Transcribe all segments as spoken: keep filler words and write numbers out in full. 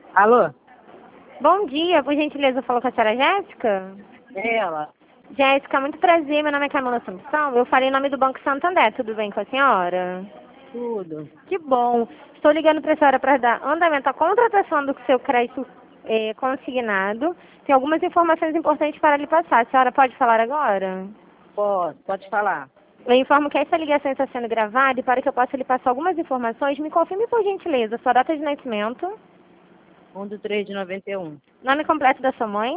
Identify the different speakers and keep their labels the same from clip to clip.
Speaker 1: Alô?
Speaker 2: Bom dia, por gentileza, falou com a senhora Jéssica?
Speaker 1: É ela.
Speaker 2: Jéssica, muito prazer, meu nome é Camila Assunção, eu falei em nome do Banco Santander, tudo bem com a senhora?
Speaker 1: Tudo.
Speaker 2: Que bom, estou ligando para a senhora para dar andamento à contratação do seu crédito eh, consignado. Tem algumas informações importantes para lhe passar, a senhora pode falar agora?
Speaker 1: Pode, pode falar.
Speaker 2: Eu informo que essa ligação está sendo gravada e para que eu possa lhe passar algumas informações, me confirme por gentileza sua data de nascimento,
Speaker 1: um do três de noventa e um.
Speaker 2: nome completo da sua mãe,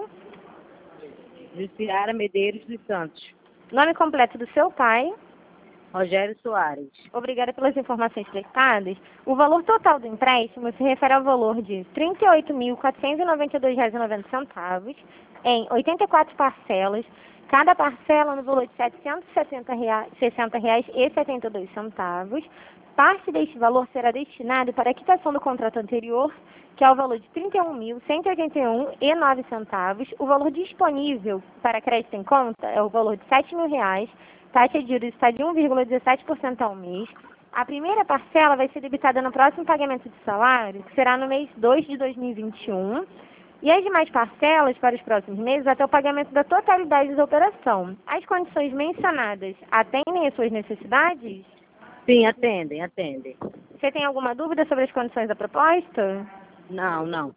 Speaker 1: Jussiara Medeiros dos Santos.
Speaker 2: nome completo do seu pai.
Speaker 1: Rogério Soares.
Speaker 2: Obrigada pelas informações prestadas. O valor total do empréstimo se refere ao valor de trinta e oito mil, quatrocentos e noventa e dois reais e noventa centavos em oitenta e quatro parcelas, cada parcela no valor de setecentos e sessenta reais e setenta e dois centavos. Parte deste valor será destinado para a quitação do contrato anterior, que é o valor de trinta e um mil, cento e oitenta e um reais e nove centavos. O valor disponível para crédito em conta é o valor de sete mil reais. Taxa de juros está de um vírgula dezessete por cento ao mês. A primeira parcela vai ser debitada no próximo pagamento de salário, que será no mês dois de dois mil e vinte e um. E as demais parcelas para os próximos meses até o pagamento da totalidade da operação. As condições mencionadas atendem às suas necessidades?
Speaker 1: Sim, atendem, atendem.
Speaker 2: Você tem alguma dúvida sobre as condições da proposta?
Speaker 1: Não, não.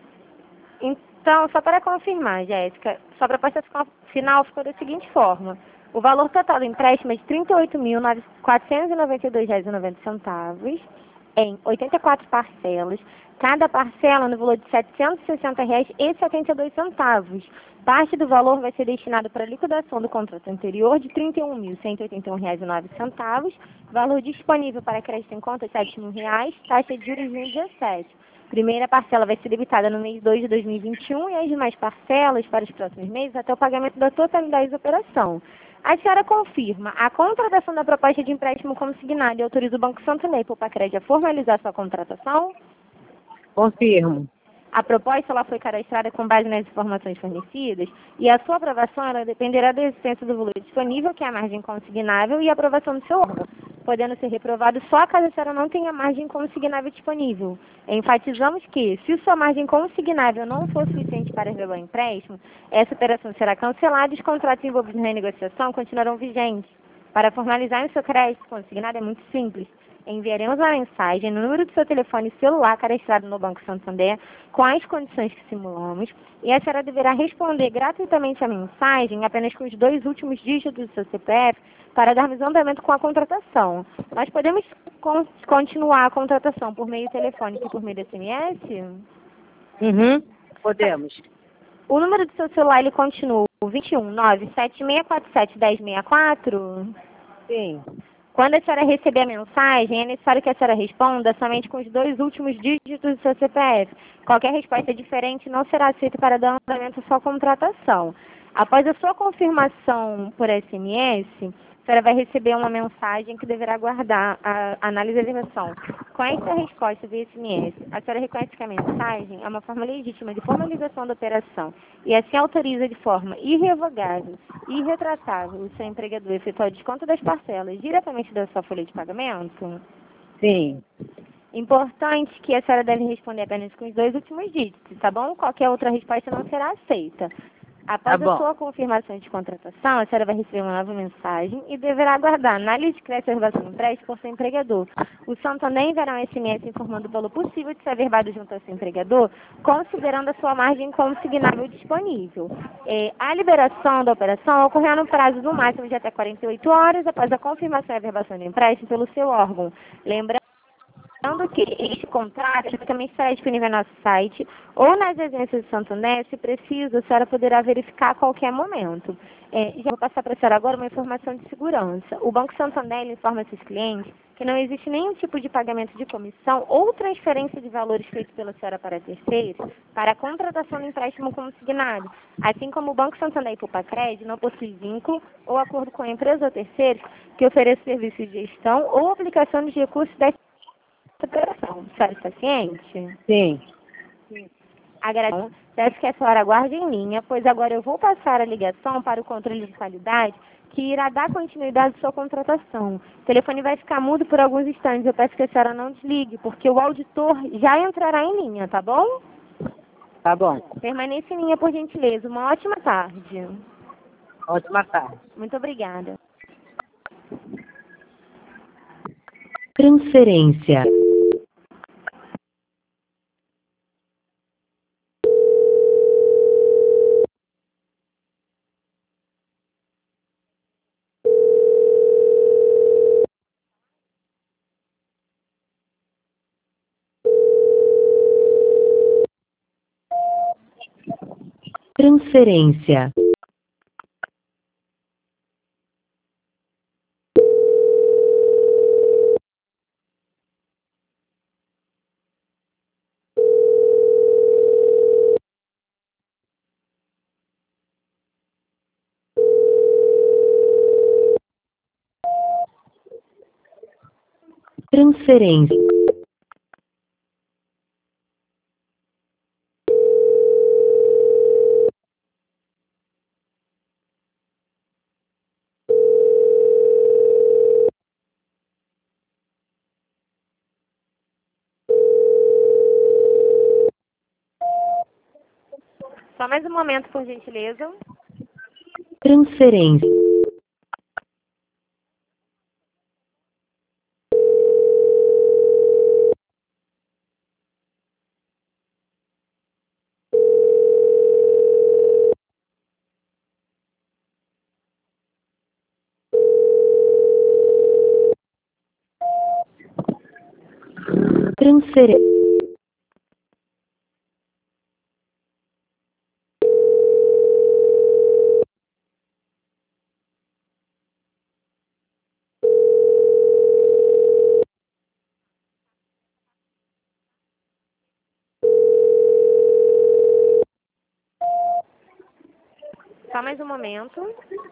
Speaker 2: Então, só para confirmar, Jéssica, sua proposta final ficou da seguinte forma. O valor total do empréstimo é de trinta e oito mil, quatrocentos e noventa e dois reais e noventa centavos em oitenta e quatro parcelas, cada parcela no valor de setecentos e sessenta reais e setenta e dois centavos. Parte do valor vai ser destinado para a liquidação do contrato anterior de trinta e um mil, cento e oitenta e um reais e nove centavos, valor disponível para crédito em conta sete mil reais, taxa de juros mil e dezessete. Primeira parcela vai ser debitada no mês dois de dois mil e vinte e um e as demais parcelas para os próximos meses até o pagamento da totalidade da operação. A senhora confirma a contratação da proposta de empréstimo consignado e autoriza o Banco Santander e Poupa-Crédito a formalizar sua contratação?
Speaker 1: Confirmo.
Speaker 2: A proposta ela foi cadastrada com base nas informações fornecidas e a sua aprovação ela dependerá da existência do valor disponível, que é a margem consignável, e a aprovação do seu órgão, podendo ser reprovado só caso a senhora não tenha margem consignável disponível. Enfatizamos que, se sua margem consignável não for suficiente para revelar o empréstimo, essa operação será cancelada e os contratos envolvidos na negociação continuarão vigentes. Para formalizar o seu crédito consignado é muito simples. Enviaremos uma mensagem no número do seu telefone celular cadastrado no Banco Santander com as condições que simulamos e a senhora deverá responder gratuitamente a mensagem apenas com os dois últimos dígitos do seu C P F para darmos andamento com a contratação. Nós podemos con continuar a contratação por meio telefônico e por meio de S M S?
Speaker 1: Uhum, podemos.
Speaker 2: O número do seu celular ele continua vinte e um, nove, sete seis quatro sete, um zero seis quatro?
Speaker 1: Sim.
Speaker 2: Quando a senhora receber a mensagem, é necessário que a senhora responda somente com os dois últimos dígitos do seu C P F. Qualquer resposta diferente não será aceita para dar andamento à sua contratação. Após a sua confirmação por S M S, a senhora vai receber uma mensagem que deverá aguardar a análise da ligação. Com esta resposta via S M S, a senhora reconhece que a mensagem é uma forma legítima de formalização da operação e assim autoriza de forma irrevogável e irretratável o seu empregador a efetuar o desconto das parcelas diretamente da sua folha de pagamento?
Speaker 1: Sim.
Speaker 2: Importante que a senhora deve responder apenas com os dois últimos dígitos, tá bom? Qualquer outra resposta não será aceita. Após
Speaker 1: Tá
Speaker 2: a
Speaker 1: bom.
Speaker 2: sua confirmação de contratação, a senhora vai receber uma nova mensagem e deverá aguardar análise de crédito e reservação do empréstimo por seu empregador. O Santander enviará um S M S informando o valor possível de ser averbado junto ao seu empregador, considerando a sua margem consignável disponível. É, a liberação da operação ocorrerá no prazo do máximo de até quarenta e oito horas após a confirmação e averbação do empréstimo pelo seu órgão. Lembrando Lembrando que este contrato também estará disponível no nosso site ou nas agências de Santander, se preciso, a senhora poderá verificar a qualquer momento. É, já vou passar para a senhora agora uma informação de segurança. O Banco Santander informa seus clientes que não existe nenhum tipo de pagamento de comissão ou transferência de valores feito pela senhora para terceiros para a contratação do empréstimo consignado, assim como o Banco Santander e Poupa-Crédito não possui vínculo ou acordo com a empresa ou terceiros que ofereça serviço de gestão ou aplicação de recursos da operação. A senhora está ciente?
Speaker 1: Sim.
Speaker 2: Agradeço. Peço que a senhora aguarde em linha, pois agora eu vou passar a ligação para o controle de qualidade que irá dar continuidade à sua contratação. O telefone vai ficar mudo por alguns instantes. Eu peço que a senhora não desligue, porque o auditor já entrará em linha, tá bom?
Speaker 1: Tá bom.
Speaker 2: Permaneça em linha, por gentileza. Uma ótima tarde.
Speaker 1: Ótima tarde.
Speaker 2: Muito obrigada.
Speaker 3: Transferência. Transferência. Transferência.
Speaker 2: Só mais um momento, por gentileza.
Speaker 3: Transferência. Transferência.
Speaker 2: Só mais um momento.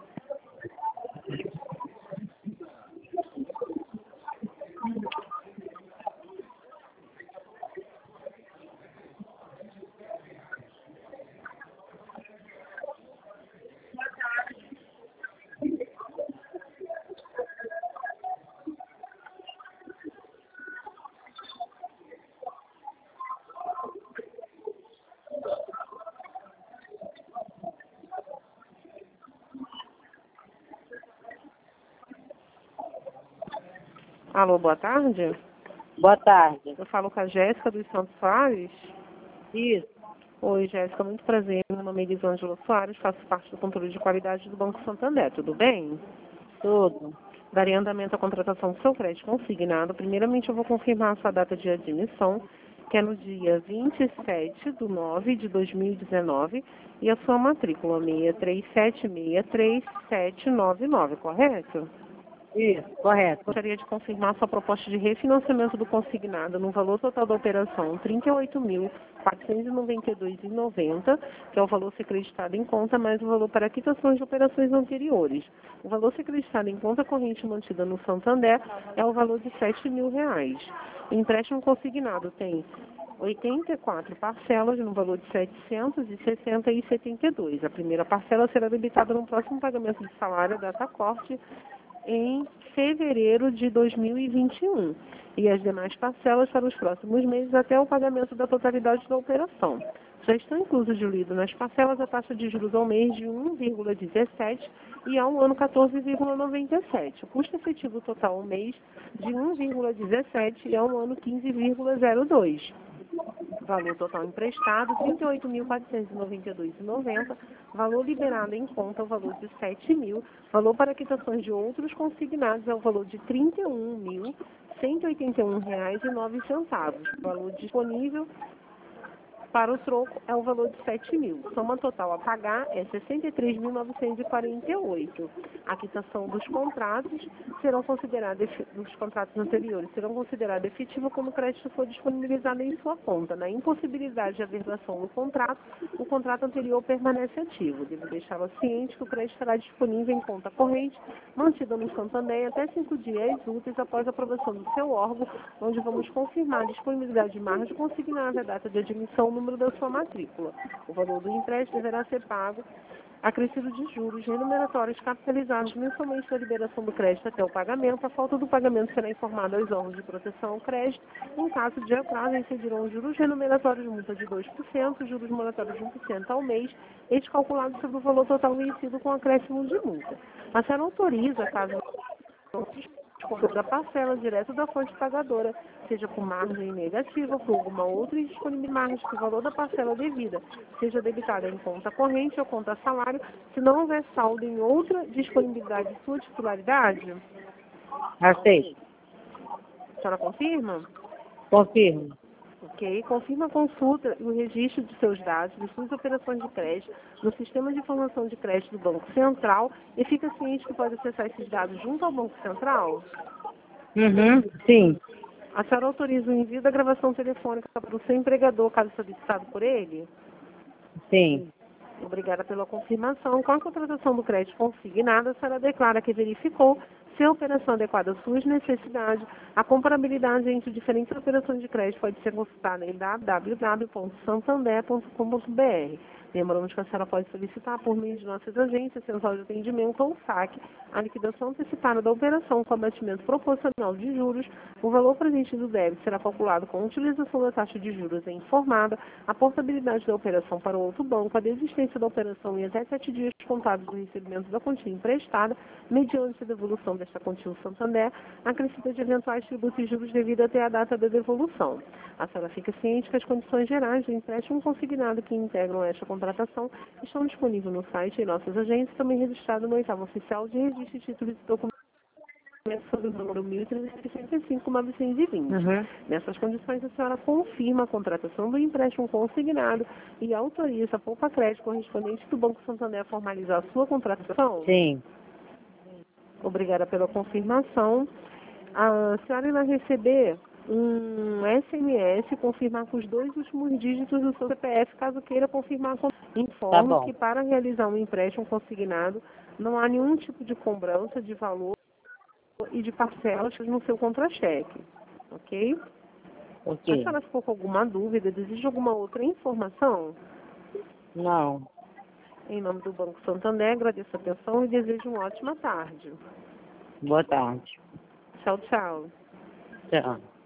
Speaker 4: Alô, boa tarde.
Speaker 1: Boa tarde.
Speaker 4: Eu falo com a Jéssica dos Santos Soares.
Speaker 1: Isso.
Speaker 4: Oi, Jéssica, muito prazer. Meu nome é Elisângela Soares, faço parte do controle de qualidade do Banco Santander. Tudo bem?
Speaker 1: Tudo.
Speaker 4: Darei andamento à contratação do seu crédito consignado. Primeiramente, eu vou confirmar a sua data de admissão, que é no dia vinte e sete de nove de dois mil e dezenove, e a sua matrícula seis três sete seis três sete nove nove, correto?
Speaker 1: Isso, correto.
Speaker 4: Gostaria de confirmar sua proposta de refinanciamento do consignado no valor total da operação trinta e oito mil quatrocentos e noventa e dois reais e noventa centavos, que é o valor ser creditado em conta, mais o valor para quitações de operações anteriores. O valor ser creditado em conta corrente mantida no Santander é o valor de sete mil reais. O empréstimo consignado tem oitenta e quatro parcelas no valor de setecentos e sessenta reais e setenta e dois centavos. A primeira parcela será debitada no próximo pagamento de salário data corte em fevereiro de dois mil e vinte e um, e as demais parcelas para os próximos meses até o pagamento da totalidade da operação. Já estão inclusos diluídos nas parcelas a taxa de juros ao mês de um vírgula dezessete e ao ano quatorze vírgula noventa e sete. O custo efetivo total ao mês de um vírgula dezessete e ao ano quinze vírgula zero dois. Valor total emprestado, trinta e oito mil quatrocentos e noventa e dois reais e noventa centavos. Valor liberado em conta, o valor de sete mil. Valor para quitações de outros consignados é o valor de trinta e um mil cento e oitenta e um reais e nove centavos. Valor disponível para o troco é o valor de sete mil. Soma total a pagar é sessenta e três mil novecentos e quarenta e oito. A quitação dos contratos serão considerados, dos contratos anteriores, serão considerados efetivos quando o crédito for disponibilizado em sua conta. Na impossibilidade de averbação do contrato, o contrato anterior permanece ativo. Devo deixá-la ciente que o crédito estará disponível em conta corrente, mantida no Santander até cinco dias úteis após a aprovação do seu órgão, onde vamos confirmar a disponibilidade de margem consignada, a data de admissão, o número da sua matrícula. O valor do empréstimo deverá ser pago acrescido de juros remuneratórios capitalizados mensalmente da liberação do crédito até o pagamento. A falta do pagamento será informada aos órgãos de proteção ao crédito. Em caso de atraso, incidirão juros remuneratórios de multa de dois por cento, juros moratórios de um por cento ao mês, este calculado sobre o valor total vencido com acréscimo de multa. A senhora autoriza, caso desconto da parcela direto da fonte pagadora, seja por margem negativa ou por alguma outra indisponibilidade margem que o valor da parcela devida seja debitada em conta corrente ou conta salário, se não houver saldo em outra disponibilidade de sua titularidade?
Speaker 1: Aceito.
Speaker 4: A senhora confirma?
Speaker 1: Confirmo.
Speaker 4: Ok. Confirma a consulta e o registro de seus dados, de suas operações de crédito, no Sistema de Informação de Crédito do Banco Central e fica ciente que pode acessar esses dados junto ao Banco Central?
Speaker 1: Uhum. Sim.
Speaker 4: A senhora autoriza o envio da gravação telefônica para o seu empregador, caso solicitado por ele?
Speaker 1: Sim.
Speaker 4: Obrigada pela confirmação. Com a contratação do crédito consignado, a senhora declara que verificou se a operação adequada às suas necessidades. A comparabilidade entre diferentes operações de crédito pode ser consultada em w w w ponto santander ponto com ponto b r. Lembramos que a senhora pode solicitar por meio de nossas agências, central de atendimento ou saque, a liquidação antecipada da operação com abatimento proporcional de juros. O valor presente do débito será calculado com a utilização da taxa de juros informada, a portabilidade da operação para o outro banco, a desistência da operação em até sete dias contados do recebimento da quantia emprestada, mediante a devolução desta quantia ao Santander, acrescida de eventuais tributos e juros devido até a data da devolução. A senhora fica ciente que as condições gerais do empréstimo consignado que integram esta contratação estão disponíveis no site e em nossas agências, também registrado no oitavo oficial de registro de títulos e documentos sob o número mil trezentos e sessenta e cinco, novecentos e vinte.
Speaker 1: Uhum.
Speaker 4: Nessas condições, a senhora confirma a contratação do empréstimo consignado e autoriza a Poupa Crédito correspondente do Banco Santander a formalizar a sua contratação?
Speaker 1: Sim.
Speaker 4: Obrigada pela confirmação. A senhora irá receber um S M S confirmar com os dois últimos dígitos do seu C P F, caso queira confirmar. Com... Informo
Speaker 1: Tá bom.
Speaker 4: que para realizar um empréstimo consignado não há nenhum tipo de cobrança de valor e de parcelas no seu contra-cheque. Ok? A
Speaker 1: Ok.
Speaker 4: senhora ficou com alguma dúvida? Deseja alguma outra informação?
Speaker 1: Não.
Speaker 4: Em nome do Banco Santander, agradeço a atenção e desejo uma ótima tarde.
Speaker 1: Boa tarde.
Speaker 4: Tchau, tchau.
Speaker 1: Tchau.